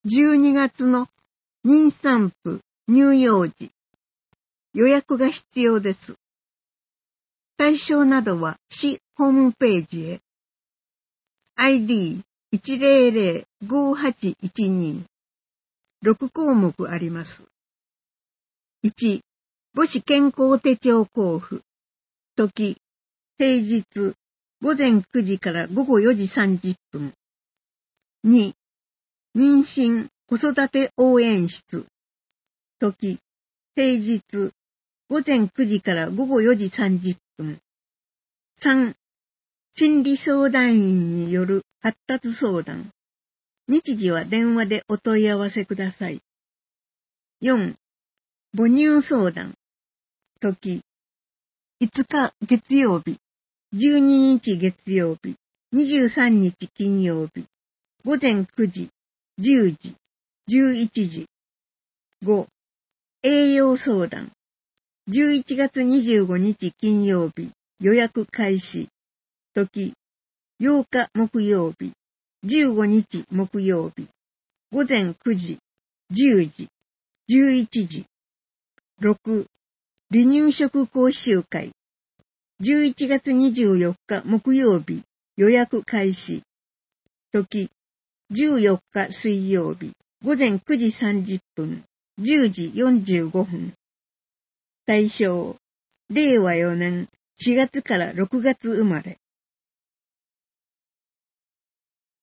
12月の妊産婦乳幼児予約が必要です。対象などは市ホームページへ。ID1005812 6項目あります。1、母子健康手帳交付。時、平日午前9時から午後4時30分。2、妊娠子育て応援室。時、平日午前9時から午後4時30分。3、心理相談員による発達相談。日時は電話でお問い合わせください。4、母乳相談。時、5日月曜日、12日月曜日、23日金曜日、午前9時、10時、11時。5、栄養相談。11月25日金曜日、予約開始。時、8日木曜日、15日木曜日、午前9時、10時、11時。6、離乳食講習会。11月24日木曜日、予約開始。時、14日水曜日、午前9時30分、10時45分。対象、令和4年4月から6月生まれ。